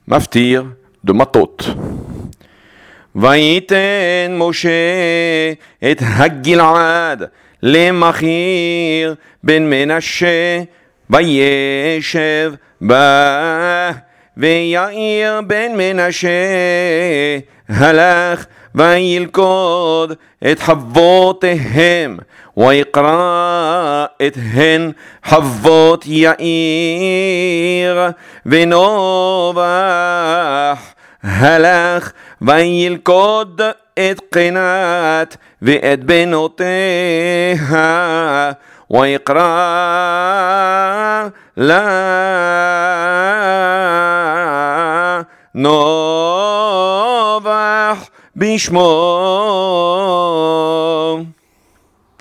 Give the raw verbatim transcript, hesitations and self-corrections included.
מפטיר דמטות. וייתן משה את הגלעד למכיר בן מנשה, וישב בה. ויאיר בן מנשה הלך וילכוד את חוותיהם, ויקרא את הן חוות יאיר. ונובח הלך וילכוד את קנת ואת בנותיה, ויקרא לה נובח בשמו.